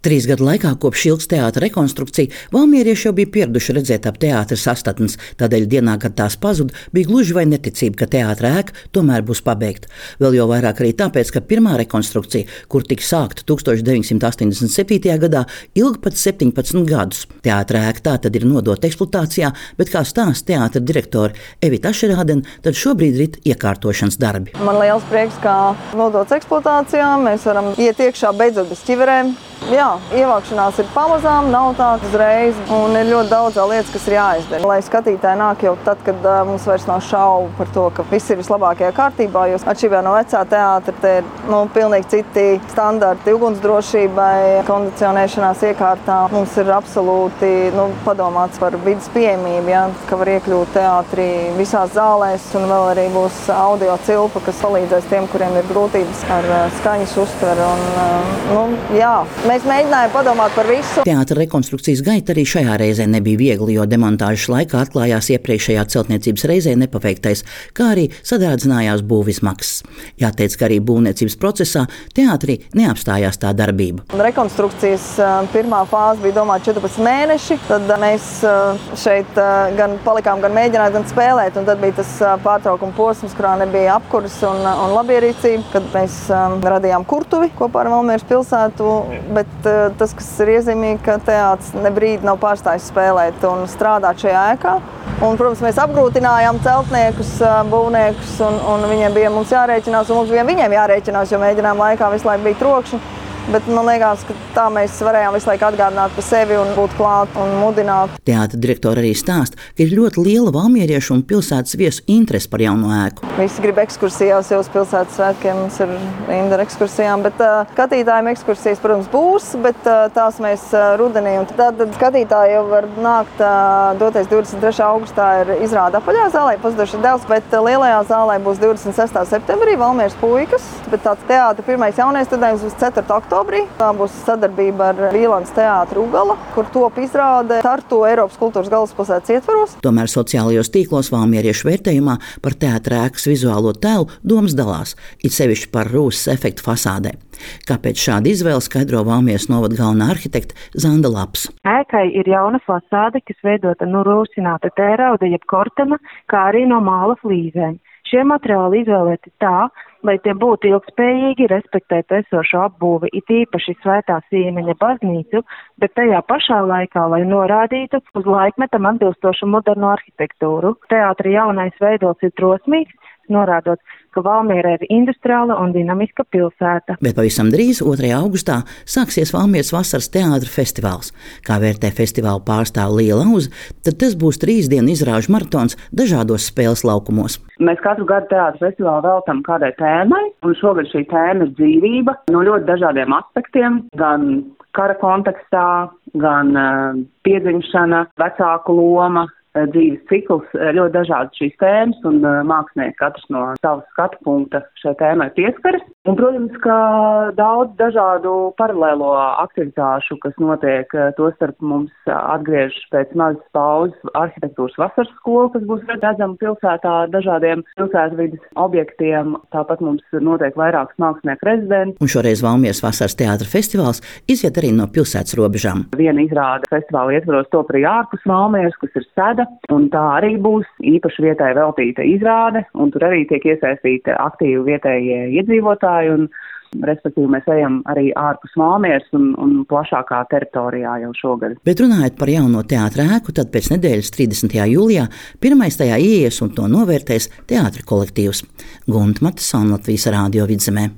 3 gadu laikā kopš Šilkas teātra rekonstrukcija valmierieši jau bija pieraduši redzēt ap teātra sastatnes, tādēļ dienā, kad tās pazuda, bija gluži vai neticība, ka teātra ēka tomēr būs pabeigta. Vēl jau vairāk arī tāpēc, ka pirmā rekonstrukcija, kur tika sākta 1987. gadā, ilga pat 17 gadus. Teātra ēka tā tad ir nodota eksploatācijā, bet kā stāsta teātra direktore Evita Ašerādene, tad šobrīd rit iekārtošanas darbi. Man liels prieks, ka nodots eksploatācijā, mēs varam iet iekšā beidzot bez ķiverēm. Jā, ievākšanās ir pamazām, nav tā uzreiz, un ir ļoti daudz lietas, kas ir jāizdara. Lai skatītāji nāk jau tad, kad mums vairs nav šaubu par to, ka viss ir vislabākajā kārtībā, jo atšķirībā no vecā teātra te ir pilnīgi citi standarti ugunsdrošībai, kondicionēšanās iekārtā. Mums ir absolūti padomāts par vidas pieejamību, ka var iekļūt teātrī visās zālēs, un vēl arī būs audio cilpa, kas palīdzēs tiem, kuriem ir grūtības ar skaņas uztveru. Mēs mēģinājām padomāt par visu. Teātra rekonstrukcijas gaita arī šajā reizē nebija viegli, jo demontāžas laikā atklājās iepriekšējā celtniecības reizē nepaveiktais, kā arī sadārdzinājās būvizmaksas. Jāteic, ka arī būvniecības procesā teātrī neapstājās tā darbība. Rekonstrukcijas pirmā fāze bija domāta 14 mēneši, tad mēs šeit gan palikām, gan mēģinājām, gan spēlēt, un tad bija tas pārtraukuma posms, kurā nebija apkurs un labierīcība, kad mēs radījām kurtuvi kopā ar Valmieras pilsētu. Bet tas, kas ir iezīmīgi, ka teātris ne brīdi nav pārstājis spēlēt un strādāt šajā ēkā. Un, protams, mēs apgrūtinājām celtniekus, būvniekus, un viņiem bija mums jārēķinās, un mums bija viņiem jārēķinās, jo mēģinājām laikā visu laiku bija trokšņi. Bet man liekas, ka tā mēs varējām visu laiku atgādināt par sevi un būt klāt un mudināt. Teātra direktore arī stāsta, ka ir ļoti liela valmieriešu un pilsētas viesu interese par jauno ēku. Visi grib ekskursijās jau uz pilsētas svētkiem, mums ir rinda ar ekskursijām, bet skatītājiem ekskursijas, protams, būs, bet tās mēs rudenī. Un tad skatītāji jau var nākt, doties 23. augustā ir izrāda apaļā zālē, Pazudušas devs, bet lielajā zālē būs 26. septembrī Valmieras puikas, bet tāds teātra pirmais jaunais studējums būs 4. oktobrī. Tā būs sadarbība ar Vīlāns teātru Ugala, kur top izrāde Tartu Eiropas kultūras galvaspilsētas ietvaros. Tomēr sociālajos tīklos valmieriešu vērtējumā par teātra ēkas vizuālo tēlu domas dalās, it sevišķi par rūsas efektu fasādē. Kāpēc šāda izvēle skaidro Valmieras novada galvenā arhitekte Zanda Laps. Ēkai ir jauna fasāde, kas veidota no rūsināta tērauda jeb kortena, kā arī no māla flīzēm. Šie materiāli izvēlēti tā, lai tie būtu ilgspējīgi, respektēt esošo apbūvi, it īpaši Svētā Sīmeņa baznīcu, bet tajā pašā laikā, lai norādītu uz laikmetam atbilstošu modernu arhitektūru. Teātra jaunais veidols ir drosmīgs, norādot, ka Valmiera ir industriāla un dinamiska pilsēta. Bet pavisam drīz, 2. augustā, sāksies Valmieras vasaras teātra festivāls. Kā vērtē festivāla pārstāve Līja Lauze, tad tas būs 3 dienu izrāžu maratons dažādos spēles laukumos. Mēs katru gadu teātra festivālu veltam kādai tēmai, un šogad šī tēma ir dzīvība no ļoti dažādiem aspektiem, gan kara kontekstā, gan piedzimšana, vecāku loma, dzīves cikls, ļoti dažādas šīs tēmas, un mākslinieki katrs no savas skatu punkta šai tēmai pieskaras. Un, protams, ka daudz dažādu paralēlo aktivitāšu, kas notiek, tostarp mums atgriežas pēc mazas pauzes arhitektūras vasaras skola, kas būs redzama pilsētā ar dažādiem pilsētvides objektiem. Tāpat mums notiek vairākas mākslinieku rezidenti. Un šoreiz Valmieras vasaras teātra festivāls iziet arī no pilsētas robežām. Viena izrāde festivāla ietvaros top arī ārpus Valmieras, kas ir Seda, un tā arī būs īpaši vietai veltīta izrāde, un tur arī tiek iesaistīta aktīvi vietējie iedzīvotāji. Un, respektīvi, mēs ejam arī ārpus Valmieras un plašākā teritorijā jau šogad. Bet runājot par jauno teātra ēku, tad pēc nedēļas 30. jūlijā pirmais tajā ieies un to novērtēs teātra kolektīvs. Gunta Matisona, Latvijas Rādio Vidzemē.